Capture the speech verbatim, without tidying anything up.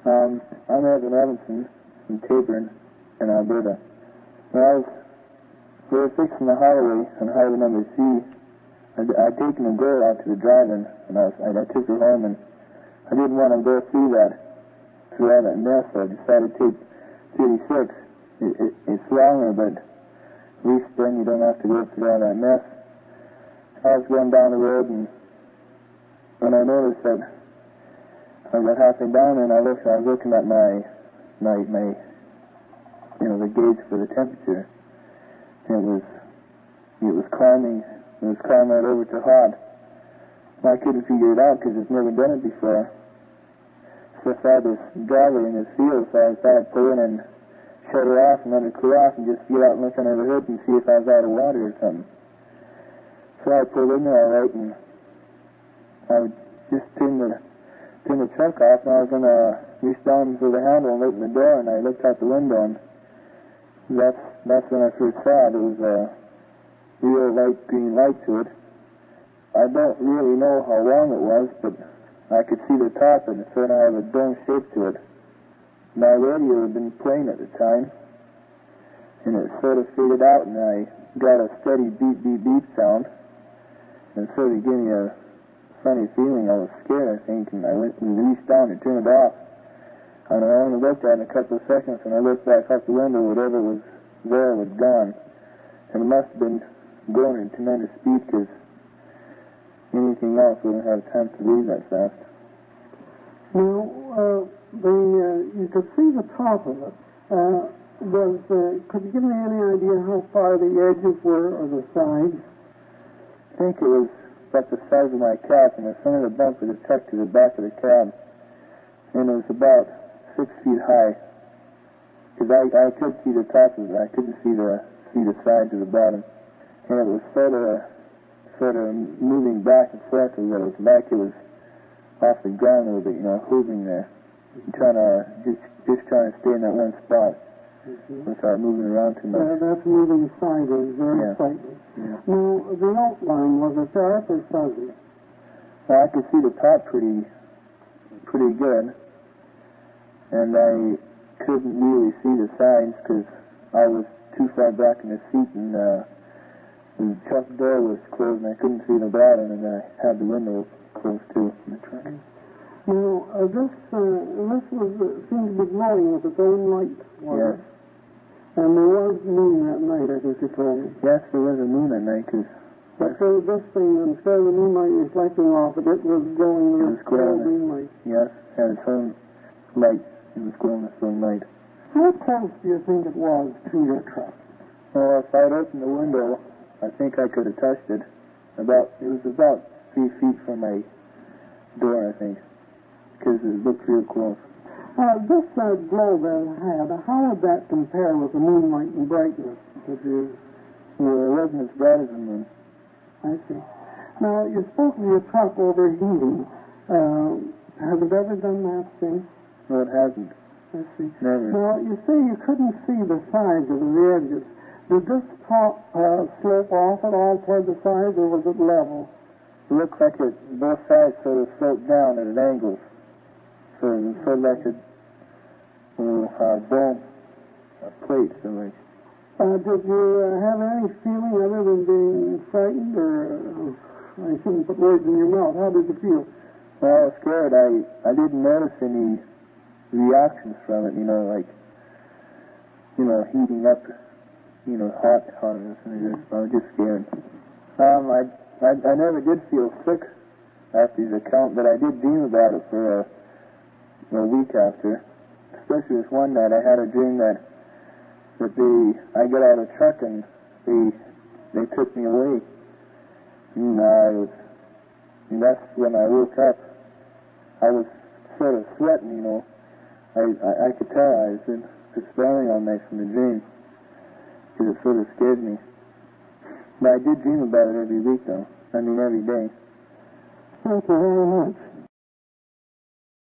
Um, I'm Evan Evanson from Taborn in Alberta. When I was, we were fixing the highway on highway number C. I'd, I'd taken a girl out to the drive-in, and I, was, I, I took her home, and I didn't want to go through that, through all that mess, so I decided to take thirty-six. It, it, it's longer, but at least then you don't have to go through all that mess. I was going down the road, and when I noticed that I got halfway down, and I looked, I was looking at my, my, my, you know, the gauge for the temperature. It was, it was climbing, it was climbing right over to hot. And I couldn't figure it out because I've never done it before. So I saw this driver in his field, so I thought I'd pull in and shut her off and let her cool off and just get out and look under the hood and see if I was out of water or something. So I pulled in there all right, and I just turned the, turned the truck off, and I was going to reach down to the handle and open the door, and I looked out the window, and that's, that's when I first saw it. It was a real light green light to it. I don't really know how long it was, but I could see the top, and it sort of had a dome shape to it. My radio had been playing at the time, and it sort of faded out, and I got a steady beep, beep, beep sound, and sort of gave me a funny feeling. I was scared, I think, and I went and reached down and turned it off. And I only looked at it in a couple of seconds, and I looked back out the window, whatever was there was gone. And it must have been going at tremendous speed, because anything else wouldn't have time to leave that fast. Now, uh, the, uh, you could see the top of it. Uh, was, uh, could you give me any idea how far the edges were or the sides? I think it was about the size of my cap, and the front of the bumper was tucked to the back of the cab. And it was about six feet high. Because I, I could see the top of it. I couldn't see the see the sides of the bottom. And it was sort of sort of moving back and forth a little. It was like it was off the ground a little bit, you know, hovering there. Trying to just just trying to stay in that one spot mm-hmm. without moving around too much. Yeah, that's moving sideways very yeah. slightly. Yeah. Now, the outline, was it dark or fuzzy? Well, I could see the top pretty pretty good. And I couldn't really see the sides because I was too far back in the seat, and uh, the truck door was closed, and I couldn't see the bottom, and I had the window closed too in the truck. Now, uh, this uh, this was uh, seemed to be glowing with its own light, was yes. it? And there was moon that night, I think you told me. Yes, there was a moon that night, because... But so this thing, instead of the moonlight reflecting off it, it was glowing with its own green light. Yes, had its own light. It was glowing with its own light. How close do you think it was to your truck? Well, if I'd opened the window, I think I could have touched it. About It was about three feet from my door, I think, because it looked real close. Uh, this uh, glow that it had, how would that compare with the moonlight and brightness? Did you... Well, it wasn't as bright as the moon. I see. Now, you spoke of your truck overheating. Uh, has it ever done that since? No, it hasn't. I see. Never. Now, you say you couldn't see the sides of the edges. Did this top uh, slope off at all toward the sides, or was it level? It looked like it, both sides sort of sloped down at angles. So it was sort of like a little uh, dome, a plate, so like. Uh, did you uh, have any feeling other than being frightened, or uh, I shouldn't put words in your mouth? How did you feel? Well, I was scared. I, I didn't notice any reactions from it, you know, like, you know, heating up, you know, hot, hot or something. I was just scared. Um, I, I, I never did feel sick after his account, but I did dream about it for a, a week after. Especially this one night, I had a dream that that they, I got out of the truck and they, they took me away. And I was, and that's when I woke up. I was sort of sweating, you know. I, I, I could tell I was perspiring all night from the dream, because it sort of scared me. But I did dream about it every week, though. I mean, every day. Thank you very much.